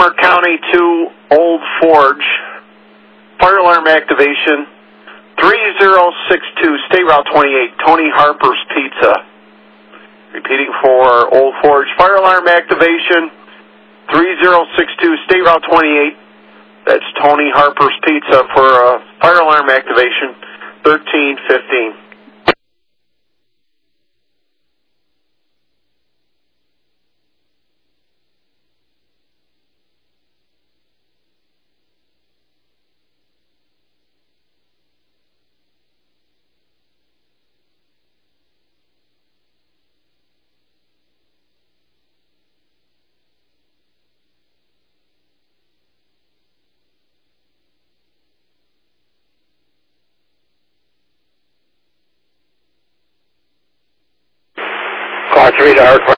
Summer County to Old Forge. Fire alarm activation 3062, State Route 28, Tony Harper's Pizza. Repeating for Old Forge. Fire alarm activation 3062, State Route 28. That's Tony Harper's Pizza for fire alarm activation 1315. Car 3 to Earth.